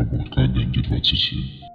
Разработка Агенты 27.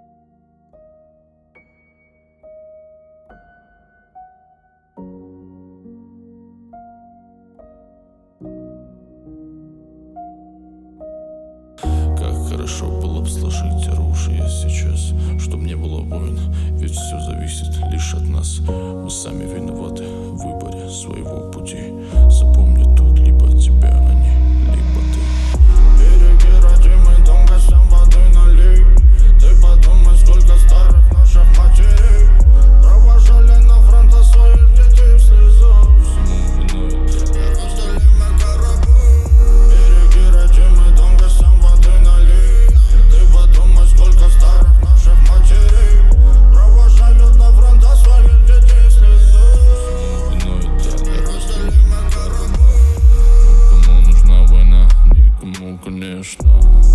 Как хорошо было бы сложить оружие сейчас, чтоб не было войн, ведь все зависит лишь от нас. Мы сами виноваты в выборе своего пути. Запомни тут либо тебя они, либо ты. Береги родимый дом, гостям воды налей. Ты подумай, сколько старых наших матерей провожали на фронта своих детей в слезах. Всему виной ты. Разделимый корабль. Береги родимый дом, гостям воды налей. Ты подумай, сколько старых наших матерей провожали на фронта своих детей в слезах. Всему виной ты. Разделимый корабль. Кому нужна война? Никому, конечно.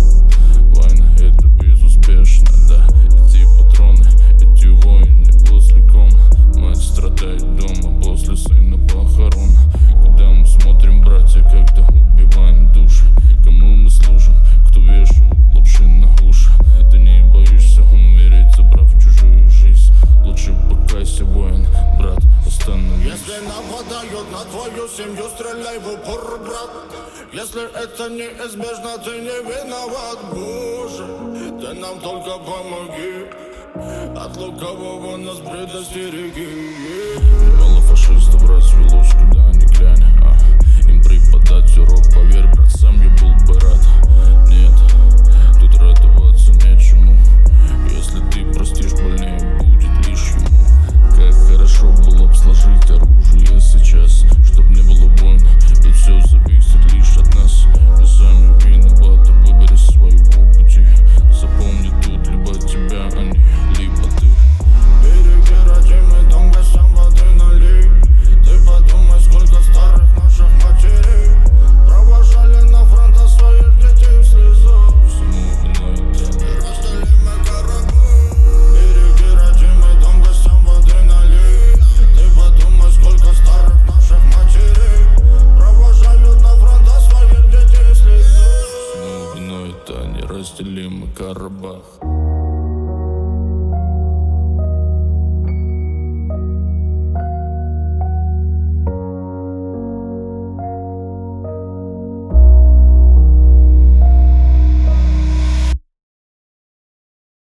Война это безуспешно, да. Эти патроны, эти войны после ком. Мать страдает дома после сына похорон. Когда мы смотрим, братья, когда убиваем души. Кому мы служим, кто вешает лапши на уши. Ты не боишься умереть, забрав чужую жизнь. Лучше покайся, воин, брат, остановись. Если нападают на твою семью, стреляй в упор, брат. Если это неизбежно, ты не виноват, Боже. Ты нам только помоги, от лукавого нас предостереги. Мало фашистов развелось, куда ни глянь, им преподать урок, поверь, брат, сам я был бы рад. Нет, тут радоваться нечему. Если ты простишь, больнее будет лишь ему. Как хорошо было бы сложить оружие сейчас, чтоб не было войн, ведь все зависит лишь от нас. Мы сами виноваты в выборе своего пути. Запомни тут либо тебя они, либо ты. Береги родимый дом, гостям воды налей. Ты подумай, сколько старых наших матерей провожали на фронта своих детей в слезах. Всему виной ты. Разделимый корабль. Береги родимый дом, гостям воды налей. Ты подумай, сколько старых наших матерей провожали на фронта своих детей в слезах. Всему виной это неразделимый Карабах.